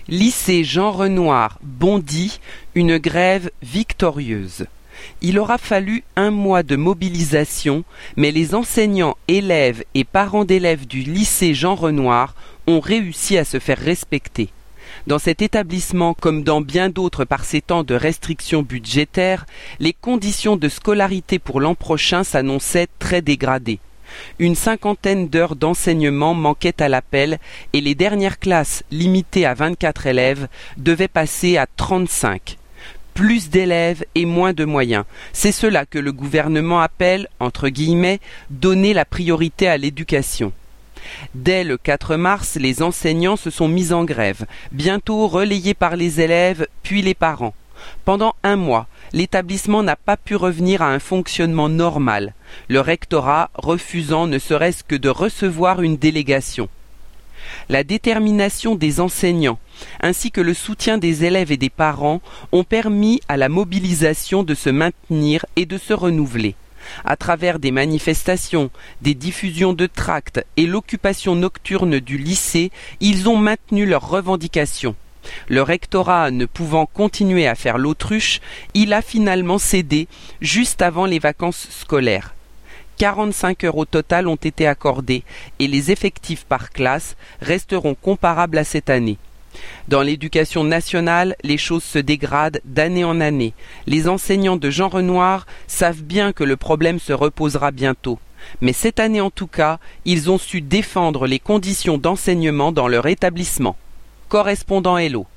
Lycée Jean Renoir, Bondy, une grève victorieuse. Il aura fallu 1 mois de mobilisation, mais les enseignants, élèves et parents d'élèves du lycée Jean Renoir ont réussi à se faire respecter. Dans cet établissement, comme dans bien d'autres par ces temps de restrictions budgétaires, les conditions de scolarité pour l'an prochain s'annonçaient très dégradées. Une 50aine d'heures d'enseignement manquaient à l'appel et les dernières classes, limitées à 24 élèves, devaient passer à 35. Plus d'élèves et moins de moyens. C'est cela que le gouvernement appelle, entre guillemets, donner la priorité à l'éducation. Dès le 4 mars, les enseignants se sont mis en grève, bientôt relayés par les élèves puis les parents. Pendant 1 mois, l'établissement n'a pas pu revenir à un fonctionnement normal, le rectorat refusant ne serait-ce que de recevoir une délégation. La détermination des enseignants, ainsi que le soutien des élèves et des parents, ont permis à la mobilisation de se maintenir et de se renouveler. À travers des manifestations, des diffusions de tracts et l'occupation nocturne du lycée, ils ont maintenu leurs revendications. Le rectorat ne pouvant continuer à faire l'autruche, il a finalement cédé juste avant les vacances scolaires. 45 heures au total ont été accordées et les effectifs par classe resteront comparables à cette année. Dans l'éducation nationale, les choses se dégradent d'année en année. Les enseignants de Jean Renoir savent bien que le problème se reposera bientôt. Mais cette année en tout cas, ils ont su défendre les conditions d'enseignement dans leur établissement. Correspondant Hello.